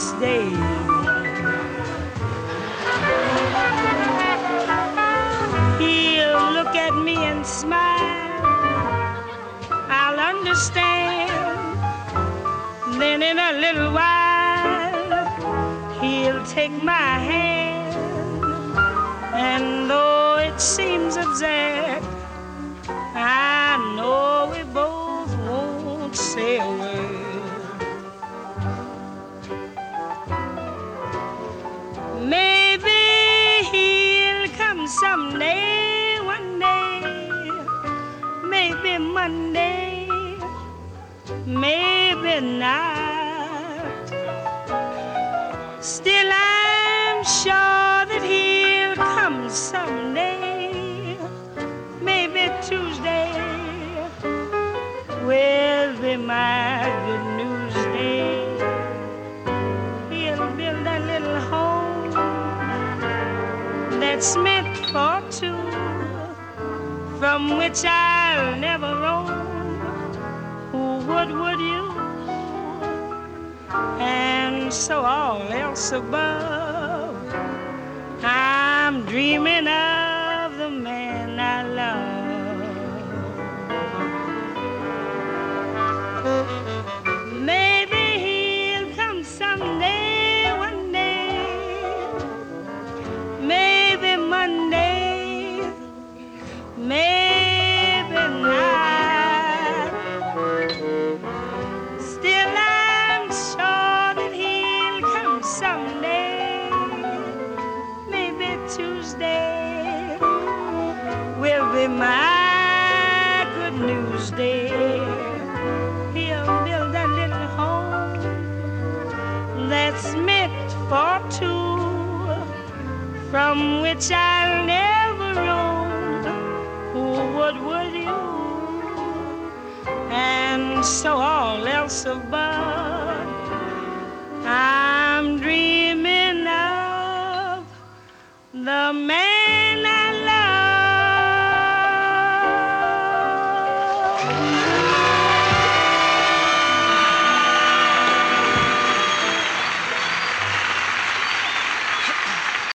stay. He'll look at me and smile. I'll understand. Then in a little while, he'll take my hand. And though it seems absurd, I know we both won't say a word. Maybe he'll come someday, one day, maybe Monday, maybe not. Still, I'm sure that he'll come someday, maybe Tuesday will be my good news day. He'll build a little home that's meant for two, from which I'll never roam. Who would you? And so all else above, I'm dreaming of the man I love. Maybe he'll come someday, one day, maybe Monday, maybe not. Still, I'm sure that he'll come someday, maybe Tuesday will be my good news day. He'll build a little home that's meant for two, from which I'll never roam. Who would you? And so all else above,